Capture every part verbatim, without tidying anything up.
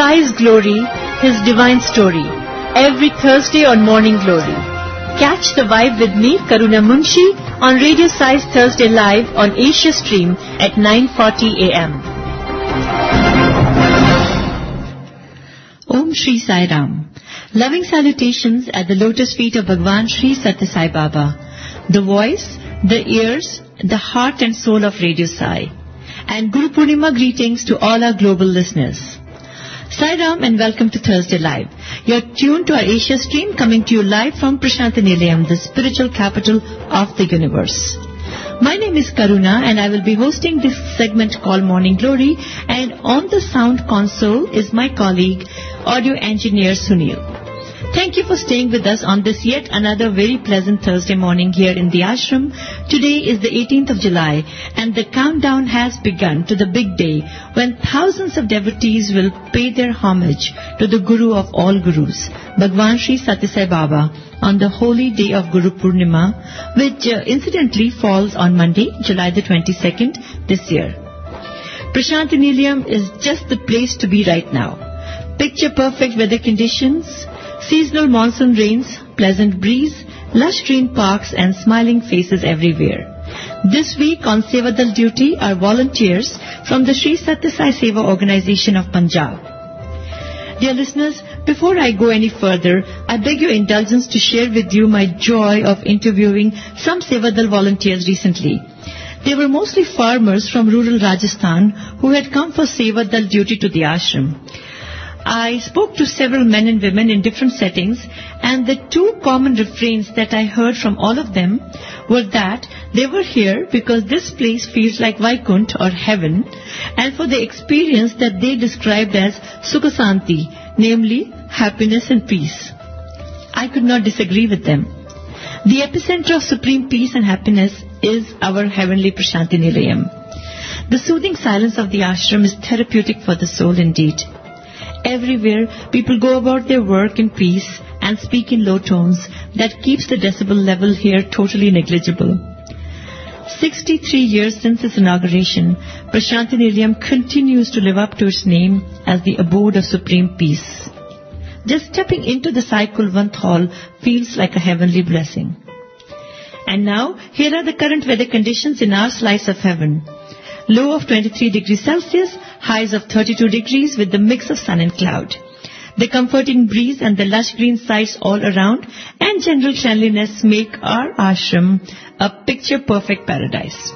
Sai's glory, His divine story, every Thursday on Morning Glory. Catch the vibe with me, Karuna Munshi, on Radio Sai's Thursday Live on Asia Stream at nine forty a m Om Shri Sai Ram. Loving salutations at the lotus feet of Bhagwan Shri Satya Sai Baba, the voice, the ears, the heart and soul of Radio Sai. And Guru Purnima greetings to all our global listeners. Sai Ram and welcome to Thursday Live. You're tuned to our Asia Stream coming to you live from Prashanthi Nilayam, the spiritual capital of the universe. My name is Karuna and I will be hosting this segment called Morning Glory, and on the sound console is my colleague, audio engineer Sunil. Thank you for staying with us on this yet another very pleasant Thursday morning here in the ashram. Today is the eighteenth of July and the countdown has begun to the big day when thousands of devotees will pay their homage to the Guru of all Gurus, Bhagwan Shri Satya Sai Baba, on the holy day of Guru Purnima, which uh, incidentally falls on Monday, July the twenty-second this year. Prashanthi Nilayam is just the place to be right now. Picture perfect weather conditions, seasonal monsoon rains, pleasant breeze, lush green parks and smiling faces everywhere. This week on Sevadal duty are volunteers from the Sri Satya Sai Seva Organization of Punjab. Dear listeners, before I go any further, I beg your indulgence to share with you my joy of interviewing some Sevadal volunteers recently. They were mostly farmers from rural Rajasthan who had come for Sevadal duty to the ashram. I spoke to several men and women in different settings, and the two common refrains that I heard from all of them were that they were here because this place feels like Vaikunt or heaven, and for the experience that they described as Sukha Santi, namely happiness and peace. I could not disagree with them. The epicenter of supreme peace and happiness is our heavenly Prashanthi Nilayam. The soothing silence of the ashram is therapeutic for the soul indeed. Everywhere, people go about their work in peace and speak in low tones that keeps the decibel level here totally negligible. sixty-three years since its inauguration, Prashanthi Nilayam continues to live up to its name as the abode of supreme peace. Just stepping into the Sai Kulwant Hall feels like a heavenly blessing. And now, here are the current weather conditions in our slice of heaven. Low of twenty-three degrees Celsius, highs of thirty-two degrees with the mix of sun and cloud. The comforting breeze and the lush green sights all around and general cleanliness make our ashram a picture-perfect paradise.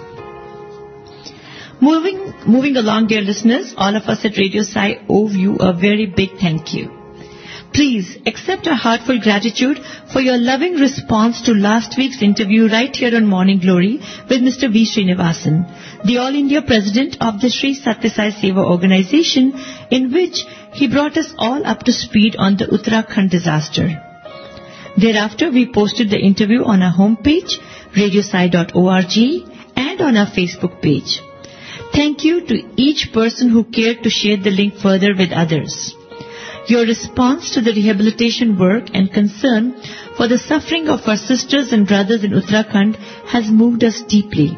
Moving, moving along, dear listeners, all of us at Radio Sai owe you a very big thank you. Please accept our heartfelt gratitude for your loving response to last week's interview right here on Morning Glory with Mister V. Srinivasan, the All India President of the Sri Satya Sai Seva Organization, in which he brought us all up to speed on the Uttarakhand disaster. Thereafter, we posted the interview on our homepage, radio sai dot org, and on our Facebook page. Thank you to each person who cared to share the link further with others. Your response to the rehabilitation work and concern for the suffering of our sisters and brothers in Uttarakhand has moved us deeply.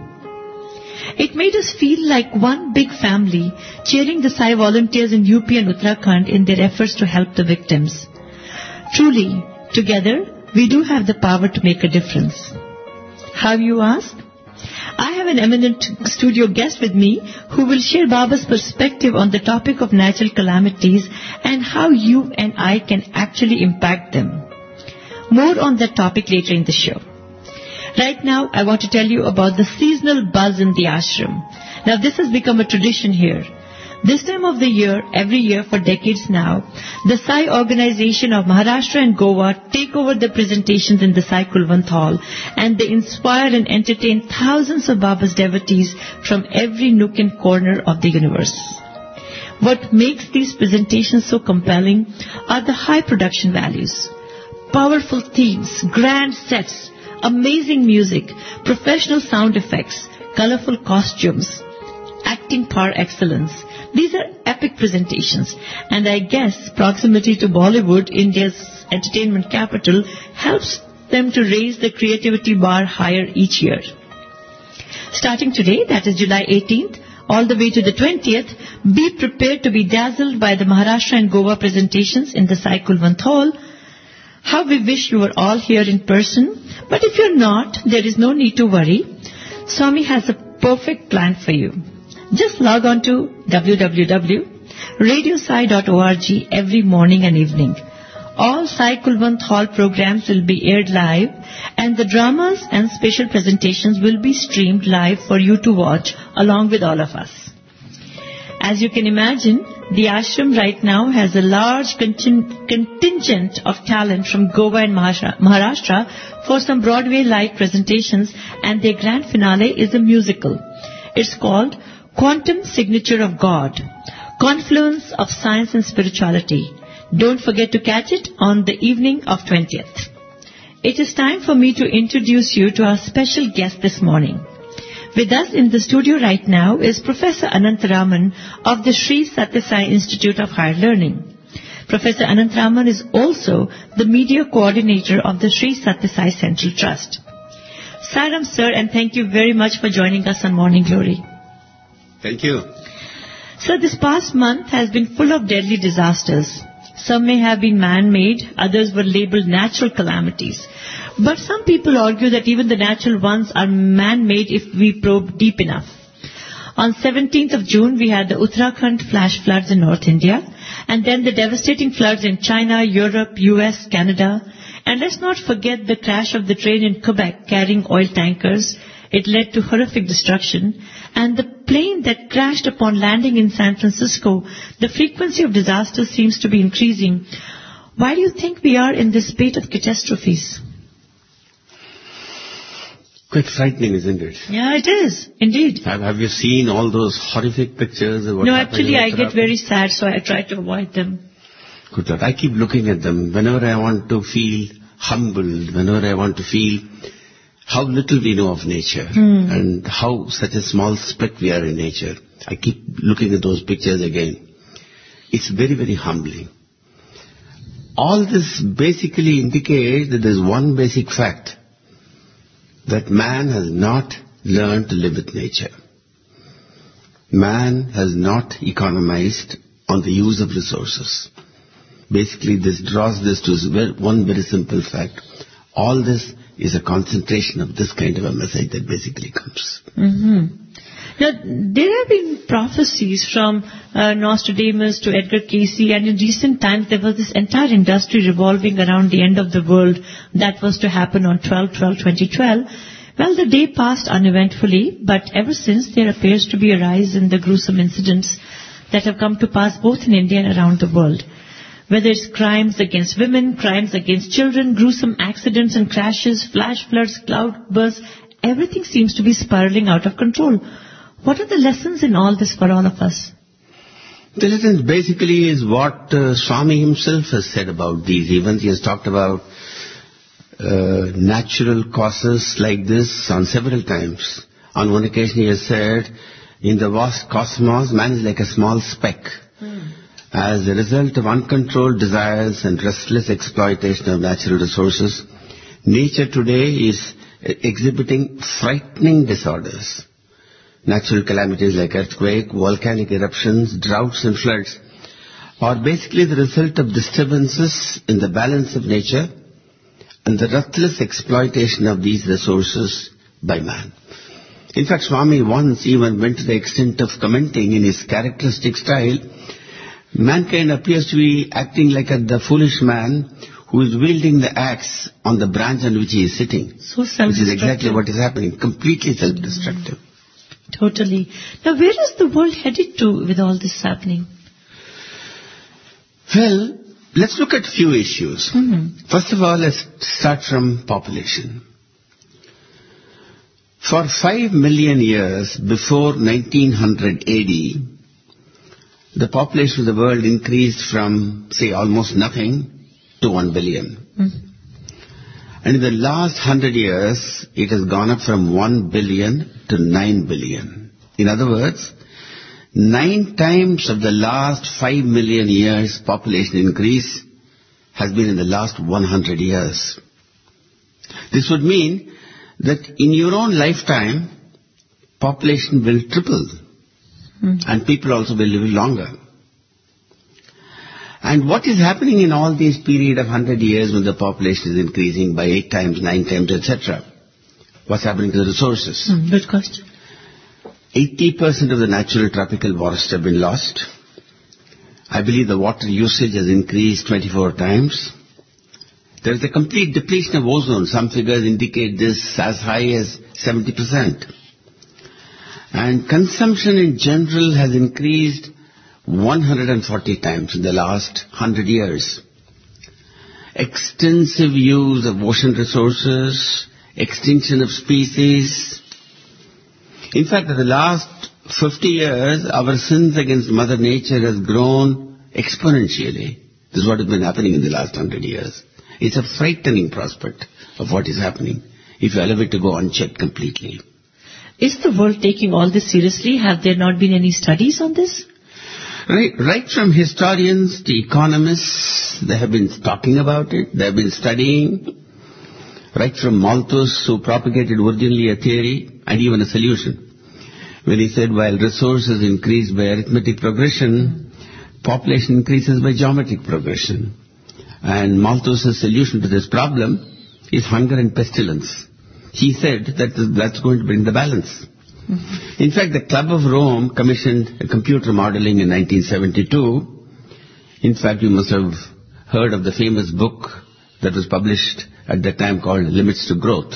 It made us feel like one big family, cheering the Sai volunteers in U P and Uttarakhand in their efforts to help the victims. Truly, together, we do have the power to make a difference. How, you ask? I have an eminent studio guest with me who will share Baba's perspective on the topic of natural calamities and how you and I can actually impact them. More on that topic later in the show. Right now, I want to tell you about the seasonal buzz in the ashram. Now, this has become a tradition here. This time of the year, every year for decades now, the Sai Organization of Maharashtra and Goa take over the presentations in the Sai Kulwant Hall, and they inspire and entertain thousands of Baba's devotees from every nook and corner of the universe. What makes these presentations so compelling are the high production values. Powerful themes, grand sets, amazing music, professional sound effects, colorful costumes, acting par excellence. These are epic presentations, and I guess proximity to Bollywood, India's entertainment capital, helps them to raise the creativity bar higher each year. Starting today, that is July eighteenth, all the way to the twentieth, be prepared to be dazzled by the Maharashtra and Goa presentations in the Sai Kulwant Hall. How we wish you were all here in person. But if you're not, there is no need to worry. Swami has a perfect plan for you. Just log on to w w w dot radio sai dot org every morning and evening. All Sai Kulwant Hall programs will be aired live, and the dramas and special presentations will be streamed live for you to watch along with all of us. As you can imagine, the ashram right now has a large contin- contingent of talent from Goa and Maharashtra for some Broadway live presentations, and their grand finale is a musical. It's called Quantum Signature of God, Confluence of Science and Spirituality. Don't forget to catch it on the evening of twentieth. It is time for me to introduce you to our special guest this morning. With us in the studio right now is Professor Anantharaman of the Sri Sathya Sai Institute of Higher Learning. Professor Anantharaman is also the media coordinator of the Sri Sathya Sai Central Trust. Sairam, sir, and thank you very much for joining us on Morning Glory. Thank you. Sir, this past month has been full of deadly disasters. Some may have been man-made, others were labeled natural calamities. But some people argue that even the natural ones are man-made if we probe deep enough. On seventeenth of June, we had the Uttarakhand flash floods in North India, and then the devastating floods in China, Europe, U S, Canada. And let's not forget the crash of the train in Quebec carrying oil tankers. It led to horrific destruction. And the plane that crashed upon landing in San Francisco, the frequency of disasters seems to be increasing. Why do you think we are in this spate of catastrophes? Quite frightening, isn't it? Yeah, it is, indeed. Have, have you seen all those horrific pictures of what No, happened actually in I get Uttarakhand? very sad, so I try to avoid them. Good Lord, I keep looking at them whenever I want to feel humbled, whenever I want to feel how little we know of nature Hmm. and how such a small speck we are in nature. I keep looking at those pictures again. It's very, very humbling. All this basically indicates that there's one basic fact, that man has not learned to live with nature. Man has not economized on the use of resources. Basically, this draws this to one very simple fact. All this is a concentration of this kind of a message that basically comes. Mm-hmm. Now, there have been prophecies from uh, Nostradamus to Edgar Cayce, and in recent times there was this entire industry revolving around the end of the world that was to happen on twelve twelve twenty twelve. Well, the day passed uneventfully, but ever since there appears to be a rise in the gruesome incidents that have come to pass both in India and around the world. Whether it's crimes against women, crimes against children, gruesome accidents and crashes, flash floods, cloud bursts, everything seems to be spiraling out of control. What are the lessons in all this for all of us? The lesson basically is what uh, Swami himself has said about these events. He has talked about uh, natural causes like this on several times. On one occasion he has said, in the vast cosmos, man is like a small speck. Hmm. As a result of uncontrolled desires and restless exploitation of natural resources, nature today is exhibiting frightening disorders. Natural calamities like earthquake, volcanic eruptions, droughts and floods are basically the result of disturbances in the balance of nature and the ruthless exploitation of these resources by man. In fact, Swami once even went to the extent of commenting in his characteristic style, mankind appears to be acting like a, the foolish man who is wielding the axe on the branch on which he is sitting. So self-destructive. Which is exactly what is happening, completely self-destructive. Mm, totally. Now, where is the world headed to with all this happening? Well, let's look at a few issues. Mm-hmm. First of all, let's start from population. For five million years before nineteen hundred A D, the population of the world increased from, say, almost nothing to one billion. Mm-hmm. And in the last hundred years, it has gone up from one billion to nine billion. In other words, nine times of the last five million years population increase has been in the last one hundred years. This would mean that in your own lifetime, population will triple. Mm. And people also will live longer. And what is happening in all these period of one hundred years when the population is increasing by eight times, nine times, et cetera? What's happening to the resources? Mm, good question. eighty percent of the natural tropical forests have been lost. I believe the water usage has increased twenty-four times. There is a complete depletion of ozone. Some figures indicate this as high as seventy percent. And consumption in general has increased one hundred forty times in the last one hundred years. Extensive use of ocean resources, extinction of species. In fact, in the last fifty years, our sins against Mother Nature has grown exponentially. This is what has been happening in the last one hundred years. It's a frightening prospect of what is happening if you allow it to go unchecked completely. Is the world taking all this seriously? Have there not been any studies on this? Right, right from historians to economists, they have been talking about it, they have been studying. Right from Malthus, who propagated originally a theory and even a solution. When he said, while resources increase by arithmetic progression, population increases by geometric progression. And Malthus' solution to this problem is hunger and pestilence. He said that that's going to bring the balance. Mm-hmm. In fact, the Club of Rome commissioned a computer modeling in nineteen seventy-two. In fact, you must have heard of the famous book that was published at that time called Limits to Growth.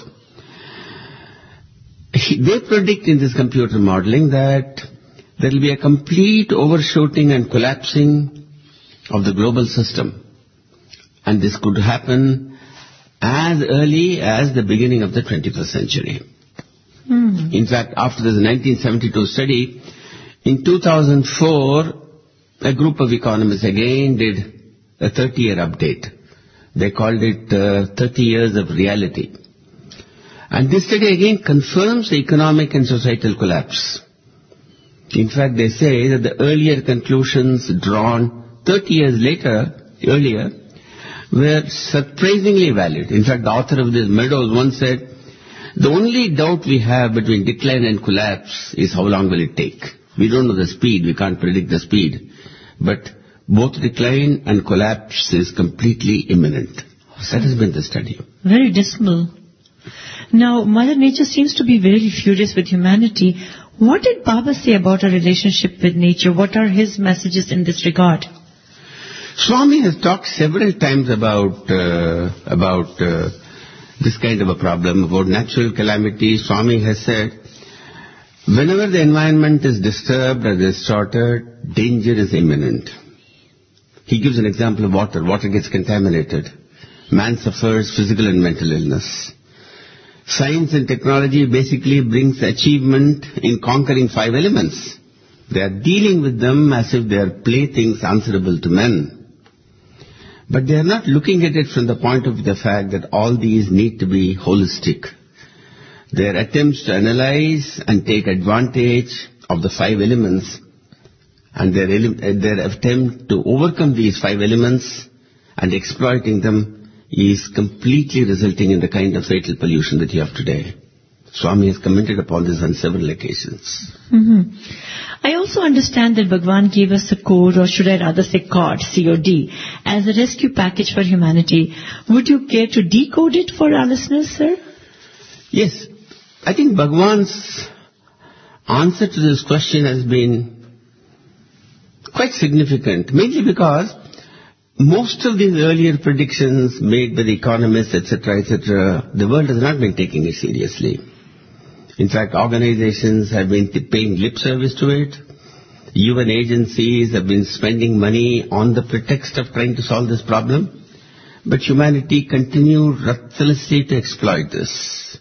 They predict in this computer modeling that there will be a complete overshooting and collapsing of the global system. And this could happen as early as the beginning of the twenty-first century. Mm. In fact, after this nineteen seventy-two study, in two thousand four, a group of economists again did a thirty-year update. They called it uh, thirty years of reality. And this study again confirms the economic and societal collapse. In fact, they say that the earlier conclusions drawn thirty years later, earlier, were surprisingly valid. In fact, the author of this, Meadows, once said, the only doubt we have between decline and collapse is how long will it take. We don't know the speed, we can't predict the speed. But both decline and collapse is completely imminent. That has been the study. Very dismal. Now, Mother Nature seems to be very furious with humanity. What did Baba say about our relationship with nature? What are his messages in this regard? Swami has talked several times about uh, about uh, this kind of a problem, about natural calamity. Swami has said, whenever the environment is disturbed or distorted, danger is imminent. He gives an example of water. Water gets contaminated. Man suffers physical and mental illness. Science and technology basically brings achievement in conquering five elements. They are dealing with them as if they are playthings answerable to men. But they are not looking at it from the point of the fact that all these need to be holistic. Their attempts to analyze and take advantage of the five elements and their, their attempt to overcome these five elements and exploiting them is completely resulting in the kind of fatal pollution that you have today. Swami has commented upon this on several occasions. Mm-hmm. I also understand that Bhagwan gave us a code, or should I rather say C O D, C O D, as a rescue package for humanity. Would you care to decode it for our listeners, sir? Yes. I think Bhagwan's answer to this question has been quite significant, mainly because most of these earlier predictions made by the economists, et cetera, et cetera, the world has not been taking it seriously. In fact, organizations have been paying lip service to it. U N agencies have been spending money on the pretext of trying to solve this problem. But humanity continued ruthlessly to exploit this.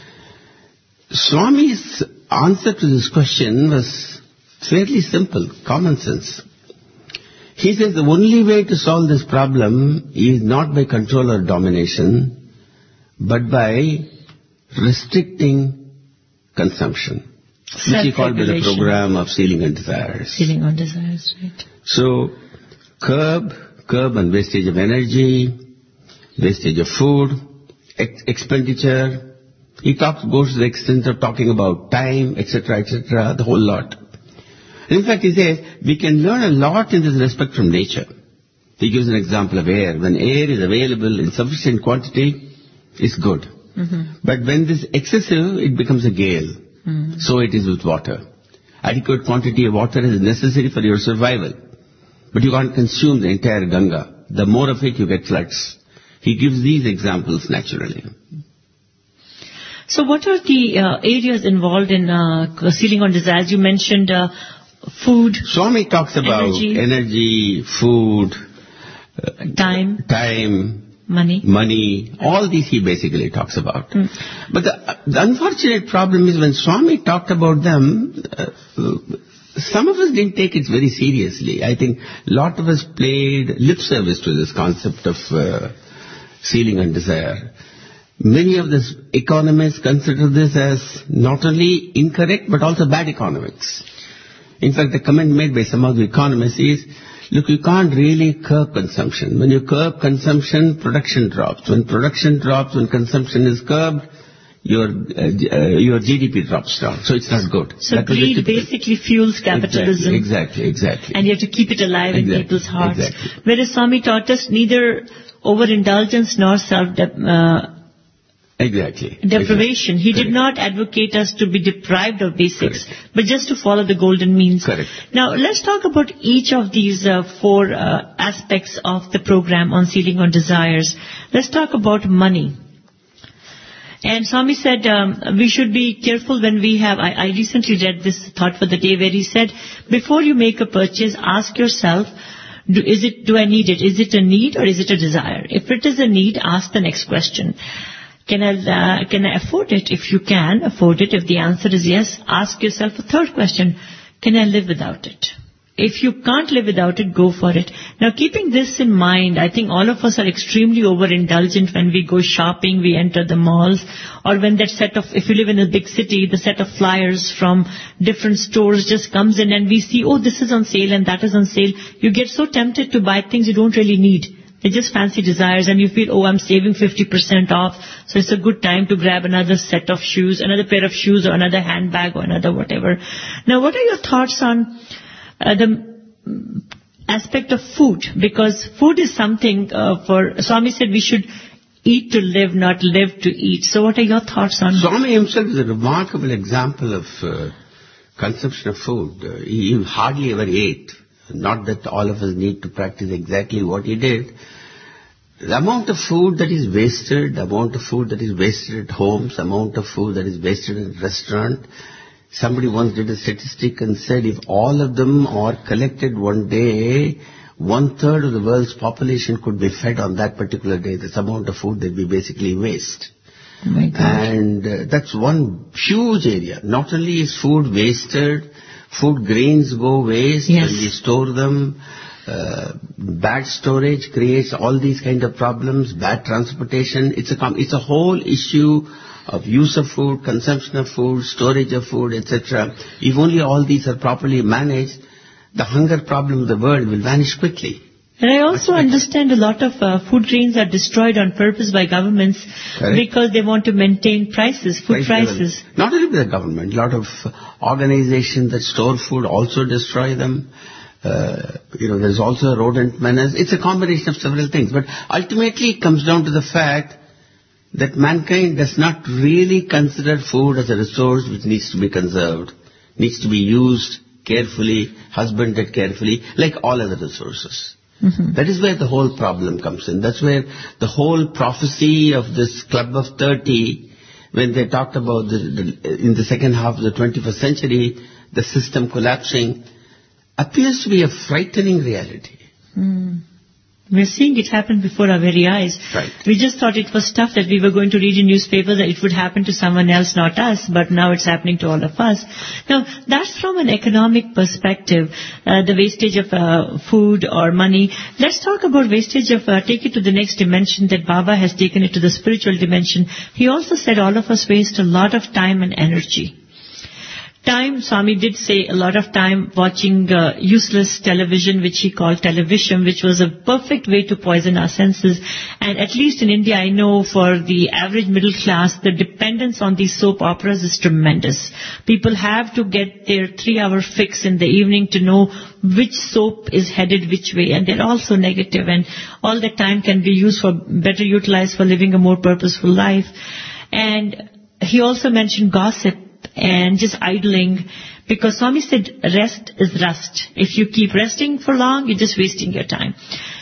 Swami's answer to this question was fairly simple, common sense. He says the only way to solve this problem is not by control or domination, but by restricting consumption, which he called the program of Ceiling on Desires. Ceiling on Desires, right. So, curb, curb on wastage of energy, wastage of food, ex- expenditure. He talks, goes to the extent of talking about time, et cetera, et cetera, the whole lot. In fact, he says, we can learn a lot in this respect from nature. He gives an example of air. When air is available in sufficient quantity, it's good. Mm-hmm. But when this is excessive, it becomes a gale. Mm-hmm. So it is with water. Adequate quantity of water is necessary for your survival. But you can't consume the entire Ganga. The more of it, you get floods. He gives these examples naturally. So what are the uh, areas involved in uh, sealing on desires? You mentioned uh, food, Swami talks about energy, energy food, uh, time, time, money. money, all these he basically talks about. Mm. But the, the unfortunate problem is when Swami talked about them, uh, some of us didn't take it very seriously. I think a lot of us played lip service to this concept of uh, sealing on desire. Many of the economists consider this as not only incorrect but also bad economics. In fact, the comment made by some of the economists is, look, you can't really curb consumption. When you curb consumption, production drops. When production drops, when consumption is curbed, your uh, your G D P drops down. So it's not good. So greed basically fuels capitalism. Exactly, exactly, exactly. And you have to keep it alive exactly, in people's hearts. Exactly. Whereas Swami taught us neither overindulgence nor self uh, Exactly. deprivation. Exactly. He Correct. did not advocate us to be deprived of basics, Correct. but just to follow the golden means. Correct. Now, let's talk about each of these uh, four uh, aspects of the program on sealing on desires. Let's talk about money. And Swami said um, we should be careful when we have, I, I recently read this thought for the day where he said, before you make a purchase, ask yourself, Do, is it, do I need it? Is it a need or is it a desire? If it is a need, ask the next question. Can I, uh, can I afford it? If you can afford it, if the answer is yes, ask yourself a third question. Can I live without it? If you can't live without it, go for it. Now, keeping this in mind, I think all of us are extremely overindulgent when we go shopping, we enter the malls, or when that set of, if you live in a big city, the set of flyers from different stores just comes in and we see, oh, this is on sale and that is on sale. You get so tempted to buy things you don't really need. They're just fancy desires and you feel, oh, I'm saving fifty percent off, so it's a good time to grab another set of shoes, another pair of shoes or another handbag or another whatever. Now, what are your thoughts on uh, the aspect of food? Because food is something uh, for, Swami said we should eat to live, not live to eat. So what are your thoughts on Swami himself is a remarkable example of uh, consumption of food. Uh, he hardly ever ate. Not that all of us need to practice exactly what he did. The amount of food that is wasted, the amount of food that is wasted at homes, the amount of food that is wasted in a restaurant. Somebody once did a statistic and said if all of them are collected one day, one third of the world's population could be fed on that particular day. This amount of food that we basically waste. Oh my God. And uh, that's one huge area. Not only is food wasted, food grains go waste yes. and we store them. Uh, bad storage creates all these kind of problems. Bad transportation. It's a it's a whole issue of use of food, consumption of food, storage of food, et cetera. If only all these are properly managed, the hunger problem of the world will vanish quickly. And I also understand a lot of uh, food grains are destroyed on purpose by governments Correct. Because they want to maintain prices, food Price prices. Level. Not only by the government, a lot of organizations that store food also destroy them. Uh, you know, there's also a rodent menace. It's a combination of several things. But ultimately it comes down to the fact that mankind does not really consider food as a resource which needs to be conserved, needs to be used carefully, husbanded carefully, like all other resources. Mm-hmm. That is where the whole problem comes in. That's where the whole prophecy of this Club of thirty, when they talked about the, the, in the second half of the twenty-first century, the system collapsing, appears to be a frightening reality. Mm. We're seeing it happen before our very eyes. Right. We just thought it was stuff that we were going to read in newspapers that it would happen to someone else, not us, but now it's happening to all of us. Now, that's from an economic perspective, uh, the wastage of uh, food or money. Let's talk about wastage of, uh, take it to the next dimension that Baba has taken it to the spiritual dimension. He also said all of us waste a lot of time and energy. time, Swami did say a lot of time watching uh, useless television, which he called television, which was a perfect way to poison our senses. And at least in India, I know for the average middle class, the dependence on these soap operas is tremendous. People have to get their three-hour fix in the evening to know which soap is headed which way, and they're also negative, and all that time can be used for better utilized for living a more purposeful life. And he also mentioned gossip and just idling, because Swami said rest is rust. If you keep resting for long, you're just wasting your time.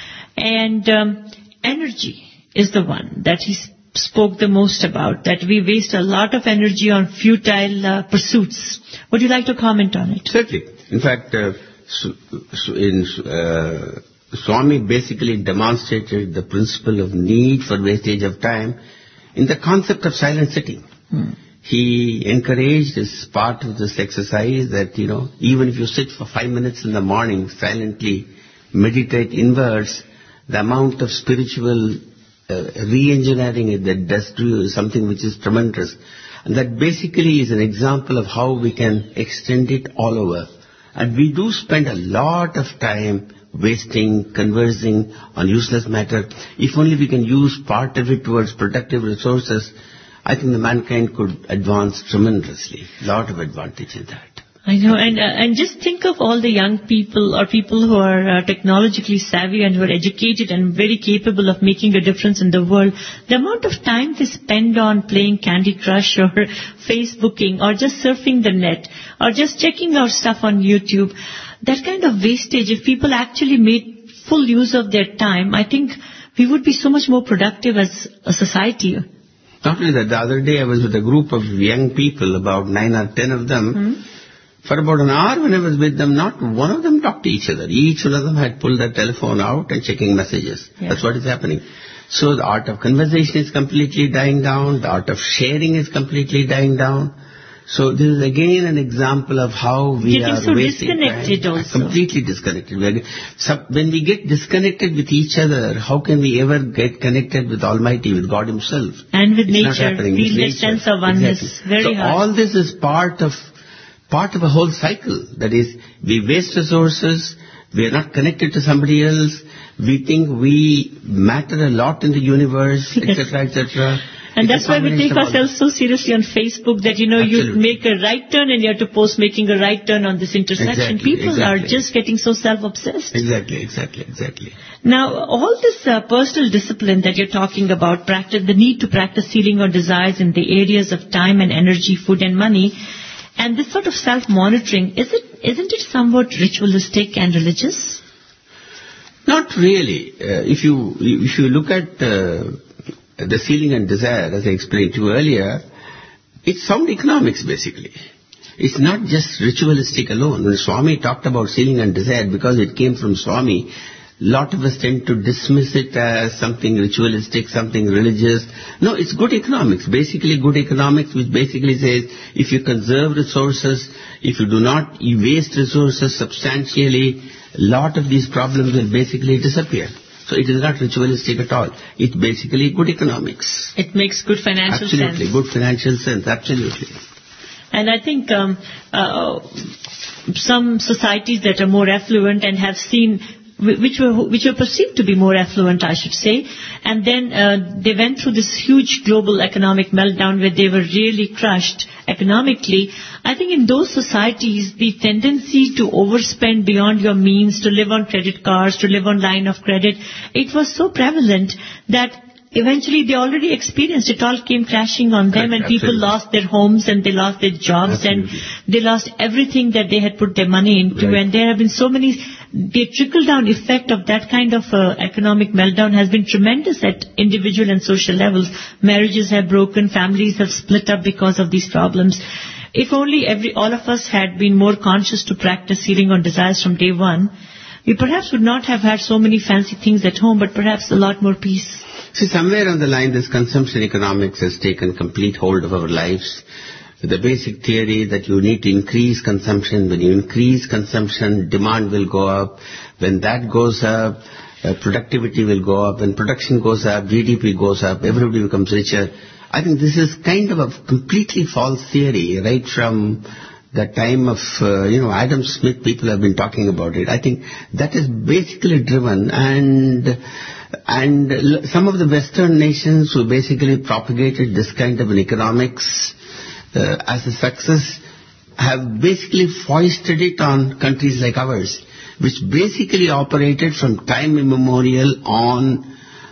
And um, energy is the one that he spoke the most about, that we waste a lot of energy on futile uh, pursuits. Would you like to comment on it? Certainly. In fact, uh, so, so in, uh, Swami basically demonstrated the principle of need for wastage of time in the concept of silent sitting. Hmm. He encouraged as part of this exercise that, you know, even if you sit for five minutes in the morning, silently meditate inwards, the amount of spiritual uh, re-engineering that does to you is something which is tremendous. And that basically is an example of how we can extend it all over. And we do spend a lot of time wasting, conversing on useless matter. If only we can use part of it towards productive resources, I think the mankind could advance tremendously. A lot of advantage in that. I know, and uh, and just think of all the young people or people who are uh, technologically savvy and who are educated and very capable of making a difference in the world. The amount of time they spend on playing Candy Crush or Facebooking or just surfing the net or just checking out stuff on YouTube, that kind of wastage, if people actually made full use of their time, I think we would be so much more productive as a society. Not only that, the other day I was with a group of young people, about nine or ten of them. Mm-hmm. For about an hour when I was with them, not one of them talked to each other. Each one of them had pulled their telephone out and checking messages. Yeah. That's what is happening. So the art of conversation is completely dying down. The art of sharing is completely dying down. So this is again an example of how we Getting are so wasting disconnected time. also. Completely disconnected. We are, so when we get disconnected with each other, how can we ever get connected with Almighty, with God Himself? And with it's nature, feel that sense of oneness. Exactly. Very so hard. all this is part of part of a whole cycle. That is, we waste resources, we are not connected to somebody else, we think we matter a lot in the universe, et cetera, et cetera. And that's why we take ourselves so seriously on Facebook that, you know, Absolutely. You make a right turn and you have to post making a right turn on this intersection. Exactly, People exactly. are just getting so self-obsessed. Exactly, exactly, exactly. Now, all this uh, personal discipline that you're talking about, practice, the need to practice sealing our desires in the areas of time and energy, food and money, and this sort of self-monitoring, is it, isn't it somewhat ritualistic and religious? Not really. Uh, if you if you look at uh, the sealing and desire, as I explained to you earlier, it's sound economics basically. It's not just ritualistic alone. When Swami talked about sealing and desire, because it came from Swami, a lot of us tend to dismiss it as something ritualistic, something religious. No, it's good economics. Basically good economics, which basically says if you conserve resources, if you do not you waste resources substantially, a lot of these problems will basically disappear. So it is not ritualistic at all. It's basically good economics. It makes good financial absolutely, sense. Absolutely, good financial sense, absolutely. And I think um, uh, some societies that are more affluent and have seen, which were which were perceived to be more affluent, I should say, and then uh, they went through this huge global economic meltdown where they were really crushed economically. I think in those societies, the tendency to overspend beyond your means, to live on credit cards, to live on line of credit, it was so prevalent that eventually they already experienced it. All came crashing on them, and people Absolutely. lost their homes and they lost their jobs Absolutely. and they lost everything that they had put their money into. Right. And there have been so many, the trickle-down effect of that kind of uh, economic meltdown has been tremendous at individual and social levels. Marriages have broken, families have split up because of these problems. If only every all of us had been more conscious to practice sealing on desires from day one, we perhaps would not have had so many fancy things at home, but perhaps a lot more peace. See, somewhere on the line, this consumption economics has taken complete hold of our lives. The basic theory that you need to increase consumption. When you increase consumption, demand will go up. When that goes up, uh, productivity will go up. When production goes up, G D P goes up, everybody becomes richer. I think this is kind of a completely false theory, right from the time of, uh, you know, Adam Smith, people have been talking about it. I think that is basically driven, and and l- some of the Western nations who basically propagated this kind of an economics uh, as a success have basically foisted it on countries like ours, which basically operated from time immemorial on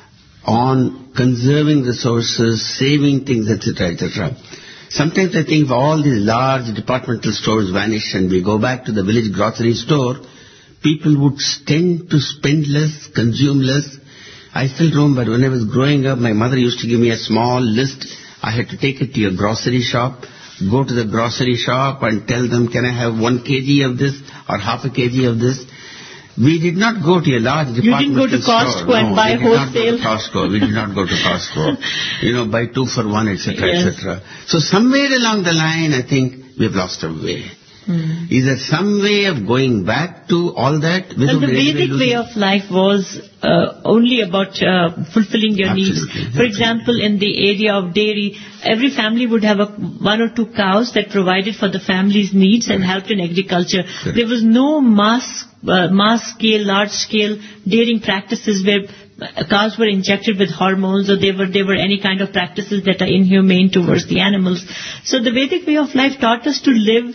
on conserving resources, saving things, et cetera, et cetera. Sometimes I think if all these large departmental stores vanish and we go back to the village grocery store, people would tend to spend less, consume less. I still remember when I was growing up, my mother used to give me a small list. I had to take it to a grocery shop, go to the grocery shop and tell them, can I have one kg of this or half a kg of this? We did not go to a large departmental store. You didn't go to Costco store. and no, buy we did wholesale? Not go to Costco. We did not go to Costco. You know, buy two for one, et cetera, Yes. et cetera. So somewhere along the line, I think we've lost our way. Hmm. Is there some way of going back to all that? Well, the really Vedic losing- way of life was uh, only about uh, fulfilling your needs. Absolutely. For example, in the area of dairy, every family would have a, one or two cows that provided for the family's needs and helped in agriculture. Correct. There was no mass, uh, mass scale, large scale dairying practices where cows were injected with hormones, or there were there were any kind of practices that are inhumane towards the animals. So the Vedic way of life taught us to live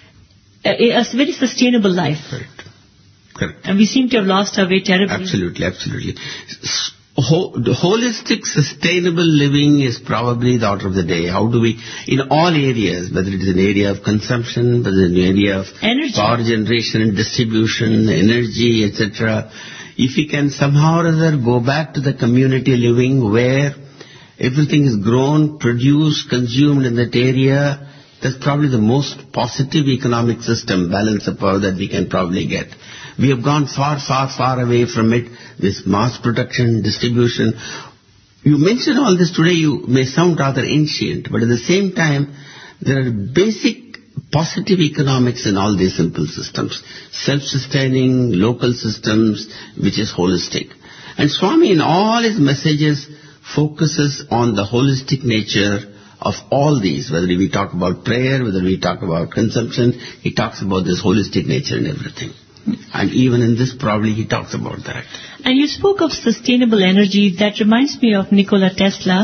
a, a very sustainable life. Correct. Correct. And we seem to have lost our way terribly. Absolutely, absolutely. S- Ho- the holistic, sustainable living is probably the order of the day. How do we, in all areas, whether it is an area of consumption, whether it's an area of Energy. power generation and distribution, energy, et cetera, if we can somehow or other go back to the community living where everything is grown, produced, consumed in that area, that's probably the most positive economic system, balance of power that we can probably get. We have gone far, far, far away from it, this mass production, distribution. You mention all this today, you may sound rather ancient, but at the same time, there are basic positive economics in all these simple systems. Self-sustaining, local systems, which is holistic. And Swami, in all his messages, focuses on the holistic nature of all these, whether we talk about prayer, whether we talk about consumption, he talks about this holistic nature and everything. And even in this, probably he talks about that. And you spoke of sustainable energy. That reminds me of Nikola Tesla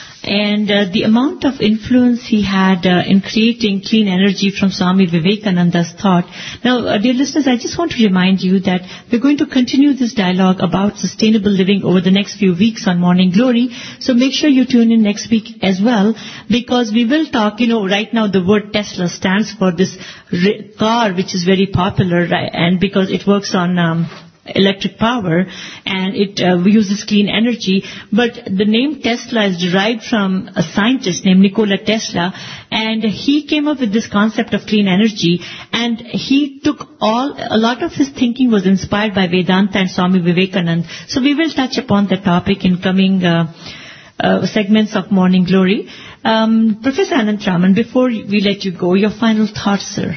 and uh, the amount of influence he had uh, in creating clean energy from Swami Vivekananda's thought. Now, uh, dear listeners, I just want to remind you that we're going to continue this dialogue about sustainable living over the next few weeks on Morning Glory. So make sure you tune in next week as well, because we will talk, you know, right now the word Tesla stands for this r- car which is very popular, right, and because it works on um, electric power and it uh, uses clean energy, but the name Tesla is derived from a scientist named Nikola Tesla, and he came up with this concept of clean energy, and he took all, a lot of his thinking was inspired by Vedanta and Swami Vivekananda. So we will touch upon the topic in coming uh, uh, segments of Morning Glory. Um, Professor Anantraman, before we let you go, your final thoughts, sir.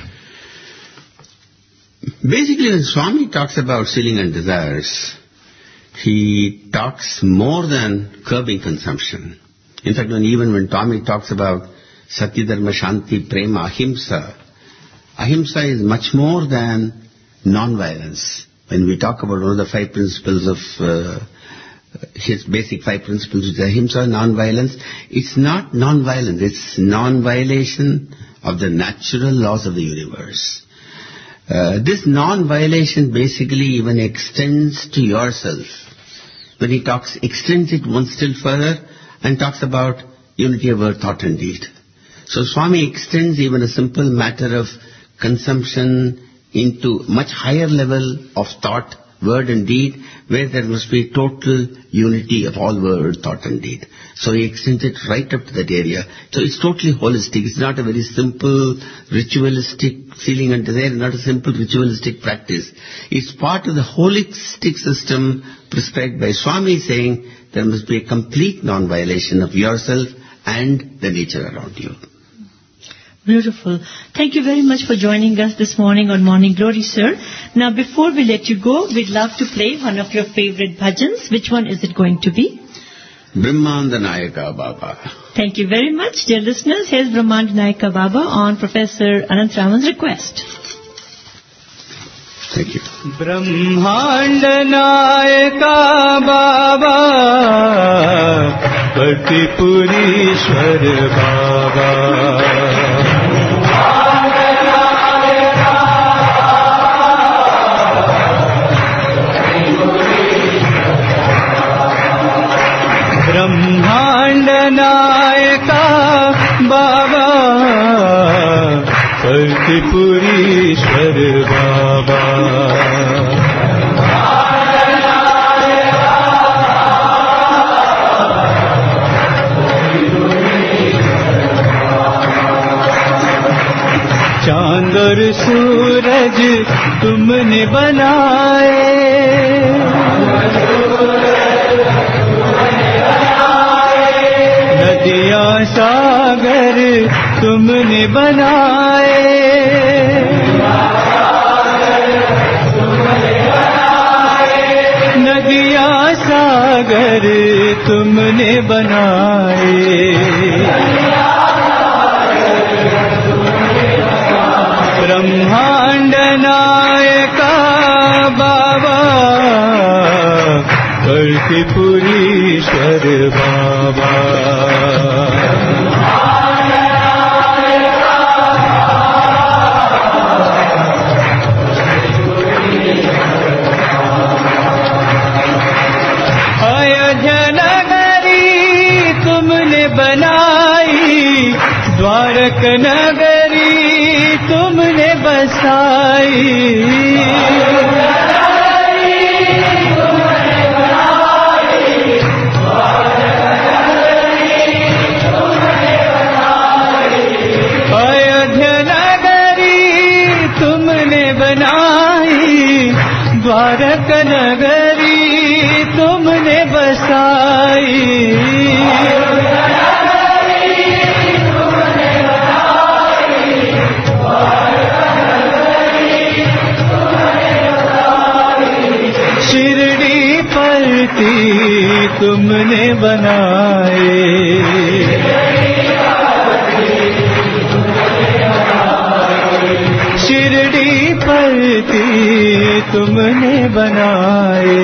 Basically, when Swami talks about ceiling and desires, he talks more than curbing consumption. In fact, when even when Swami talks about Satya Dharma Shanti Prema Ahimsa, Ahimsa is much more than non-violence. When we talk about one of the five principles of uh, his basic five principles, which is Ahimsa, non-violence, it's not non-violence, it's non-violation of the natural laws of the universe. Uh, this non-violation basically even extends to yourself. When he talks, extends it one still further and talks about unity of word, thought and deed. So Swami extends even a simple matter of consumption into much higher level of thought, word and deed, where there must be total unity of all word, thought and deed. So he extends it right up to that area. So it's totally holistic. It's not a very simple ritualistic feeling and desire, not a simple ritualistic practice. It's part of the holistic system prescribed by Swami, saying there must be a complete non-violation of yourself and the nature around you. Beautiful. Thank you very much for joining us this morning on Morning Glory, sir. Now, before we let you go, we'd love to play one of your favorite bhajans. Which one is it going to be? Brahmanda Nayaka Baba. Thank you very much, dear listeners. Here's Brahmand Nayaka Baba on Professor Anantraman's request. Thank you. Brahmand Nayaka Baba, Patipurishwar Baba. Brahmand Nayaka Baba, Patipurishwar Baba. चांद और सूरज तुमने बनाए, नदियाँ सागर तुमने बनाए, नदियाँ सागर तुमने बनाए, ब्रह्मांड नायका बाबा, कर्तिपुरीश्वर बाबा। अयोध्या नगरी तुमने बनाई, द्वारक नगरी तुमने बसाई, अयोध्या नगरी तुमने बनाई, द्वारक नगरी तुमने बसाई, शिरडी पलती तुमने बनाए, शिरडी पलती तुमने बनाए,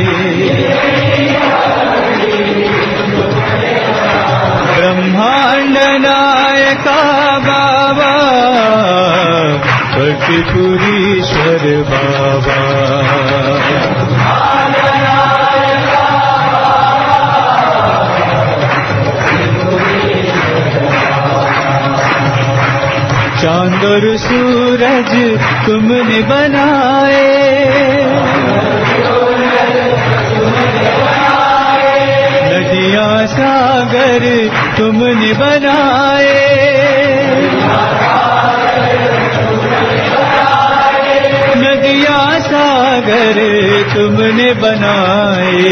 ब्रह्मांड नायका बाबा, कर्तिपुरीश्वर बाबा। चांद और सूरज तुमने बनाए, नदियाँ सागर तुमने बनाए, नदियाँ सागर तुमने बनाए,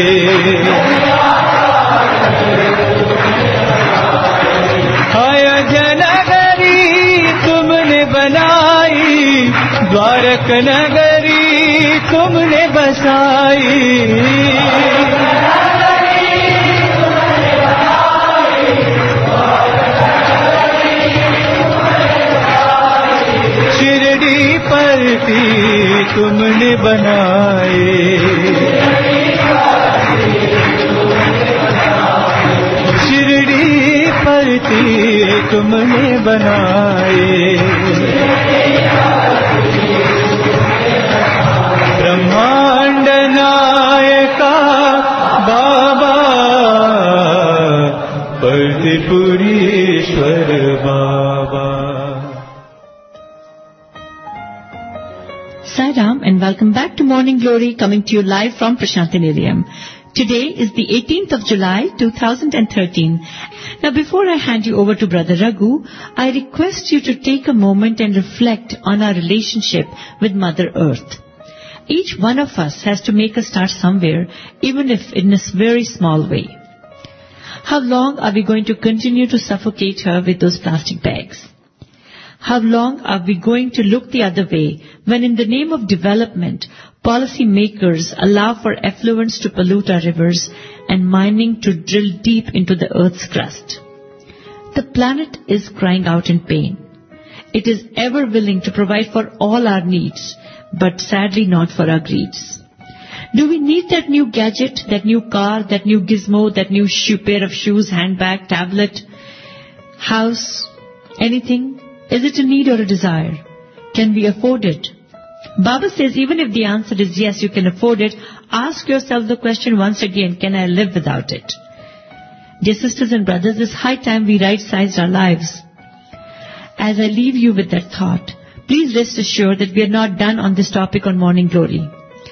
अयोध्या नगरी तुमने बनाई, द्वारक नगरी तुमने बसाई, शिरडी पलती तुमने बनाए, शिरडी पलती तुमने बनाए, ब्रह्मांड नायका बाबा, कर्तिपुरीश्वर बाबा। Sairam and welcome back to Morning Glory, coming to you live from Prashanthi Nilayam. Today is the eighteenth of July, two thousand thirteen. Now, before I hand you over to Brother Raghu, I request you to take a moment and reflect on our relationship with Mother Earth. Each one of us has to make a start somewhere, even if in a very small way. How long are we going to continue to suffocate her with those plastic bags? How long are we going to look the other way when in the name of development, policy makers allow for effluents to pollute our rivers and mining to drill deep into the earth's crust? The planet is crying out in pain. It is ever willing to provide for all our needs, but sadly not for our greeds. Do we need that new gadget, that new car, that new gizmo, that new shoe, pair of shoes, handbag, tablet, house, anything? Is it a need or a desire? Can we afford it? Baba says even if the answer is yes, you can afford it, ask yourself the question once again, can I live without it? Dear sisters and brothers, it's high time we right-sized our lives. As I leave you with that thought, please rest assured that we are not done on this topic on Morning Glory.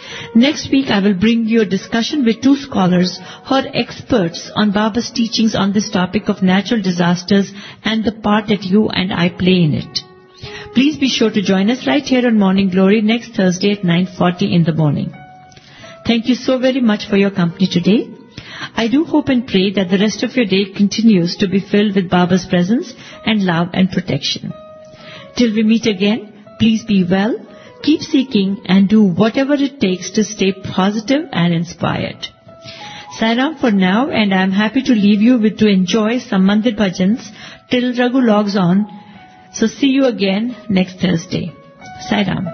Next week I will bring you a discussion with two scholars who are experts on Baba's teachings on this topic of natural disasters and the part that you and I play in it. Please be sure to join us right here on Morning Glory next Thursday at nine forty in the morning. Thank you so very much for your company today. I do hope and pray that the rest of your day continues to be filled with Baba's presence and love and protection. Till we meet again, please be well, keep seeking and do whatever it takes to stay positive and inspired. Sairam for now, and I am happy to leave you with to enjoy some Mandir Bhajans till Raghu logs on. So see you again next Thursday. Sairam.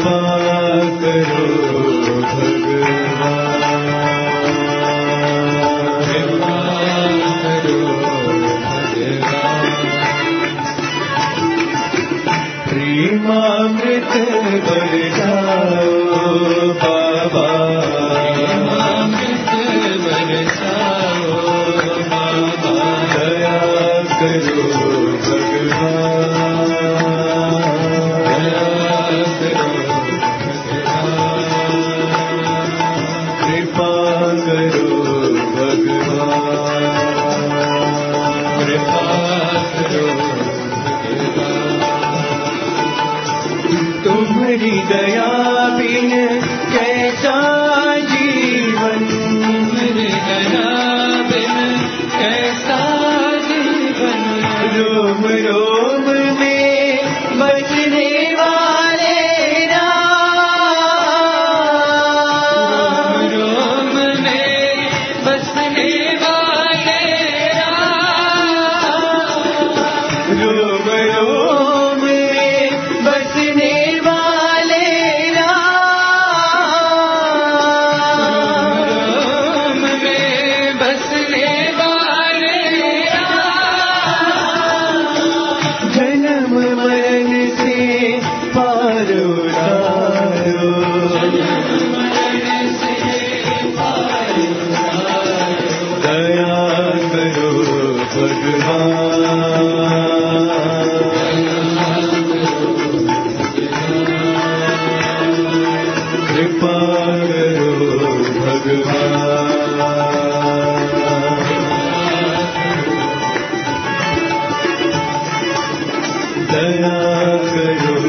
कृपा करो भगवान। तुम्हारी दया बिन कैसा जीवन, तुम्हारी दया बिन कैसा जीवन, रोम रोम में बसने वाले राम, रोम में बसने वाले राम, रोम रोम में बसने वाले राम, रोम में बसने वाले राम, जन्म मरण से पार उतारो, जन्म मरण से पार उतारो, दया करो भगवान, कृपा करो भगवान, दया करो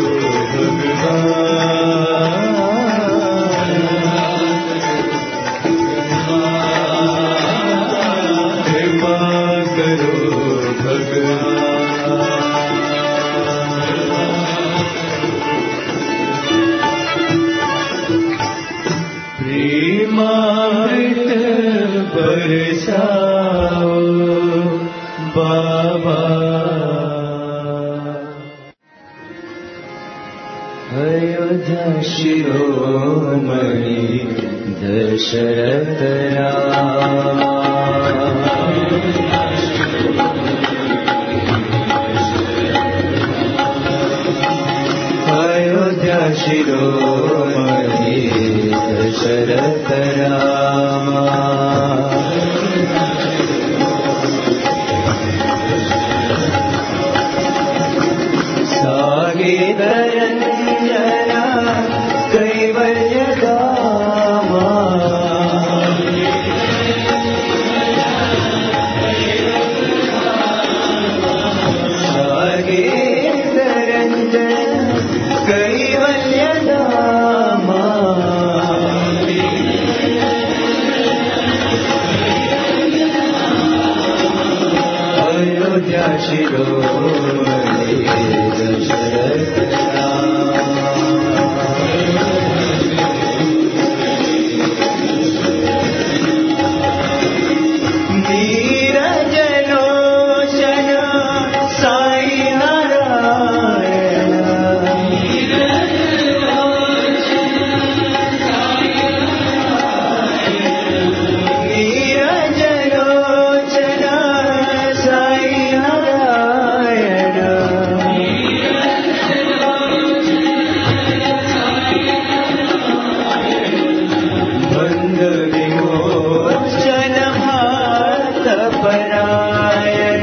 भगवान, कृपा करो भगवान। प्रेमामृत बरसाओ बाबा, अयोध्या शिरोमणि दशरथ राम, अयोध्या शिरोमणि दशरथ राम, सागेदरञ्जना कैवल्यधामा, सागेदरञ्जना कैवल्यधामा, अयोध्या शिरोमणि दशरथ राम, नीरजलोचन साई नारायण, नीरजलोचन साई नारायण, बंद विमोचन भात परायण,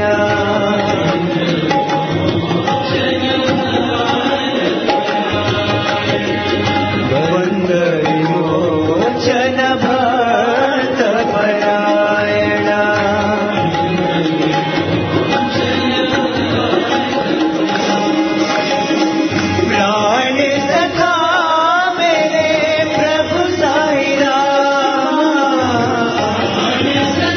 बंद विमोचन भात परायण, प्राण सखा मेरे प्रभु साई राम,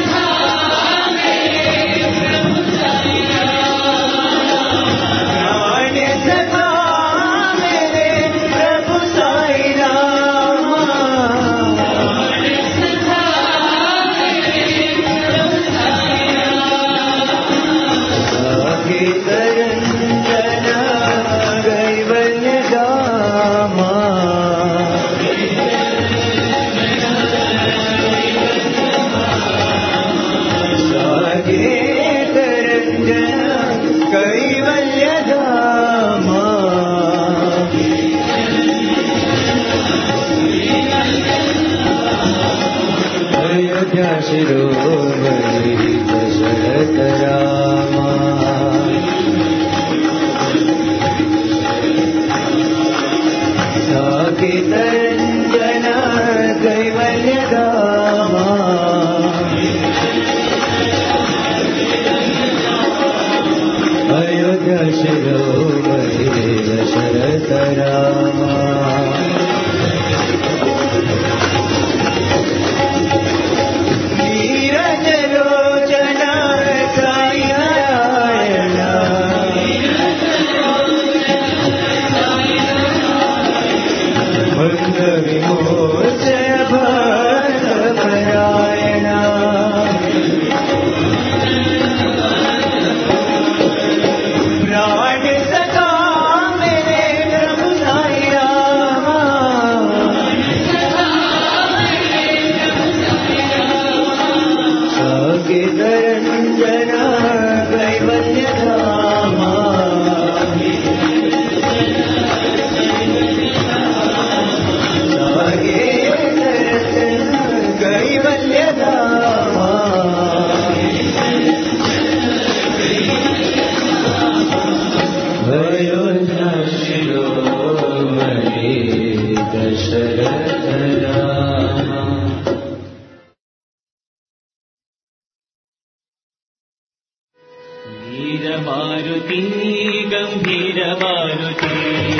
प्राण सखा मेरे प्रभु साई राम, सागेदरञ्जना कैवल्यधामा, सागेदरञ्जना कैवल्यधामा, अयोध्या शिरोमणि दशरथ राम, सागेदरञ्जना कैवल्यधामा, साकेतरञ्जन कैवल्यधामा साकेतरञ्जन कैवल्यधामा अयोध्या शिरोमणि दशरथ रामा। वीर मारुति गंभीर मारुति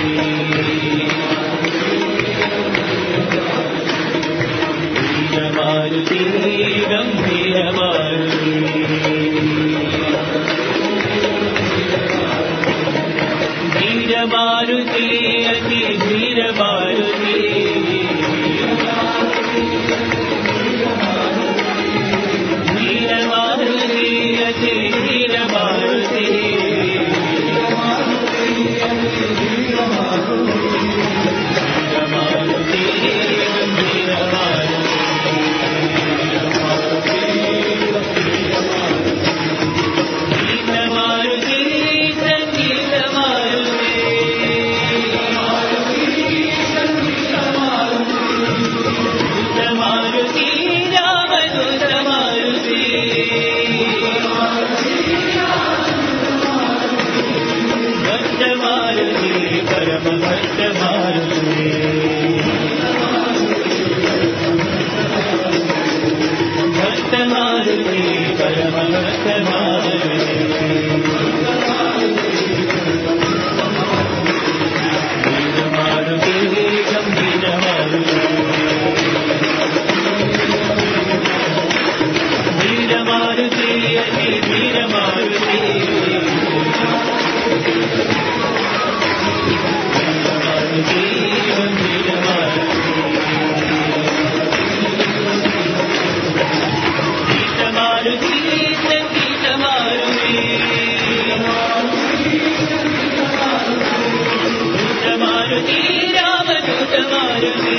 वीर मारुति गंभीर मारुति वीर मारुति अति वीर मारुति वीर मारुति अति वीर मारुति वीर मारुति वीर मारुति संगीत मारुति मारुति रामदूत मारुति भक्त मारुति परम भक्त मारुति भक्त मारुति परम भक्त मारुति वीर मारुति गंभीर मारुति वीर मारुति अति वीर मारुति मारुति गंभीर मारुति गीत मारुति संगीत मारुति दूत मारुति रामदूत मारुति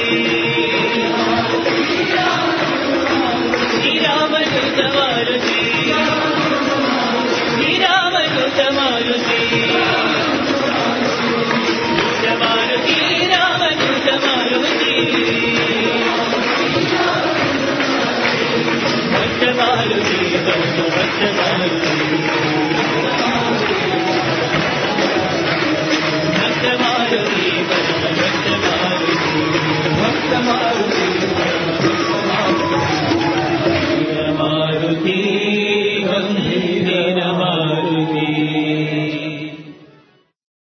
रामदूत मारुति रामदूत मारुति दूत मारुति रामदूत मारुति भक्त मारुति भक्त भक्त मारुति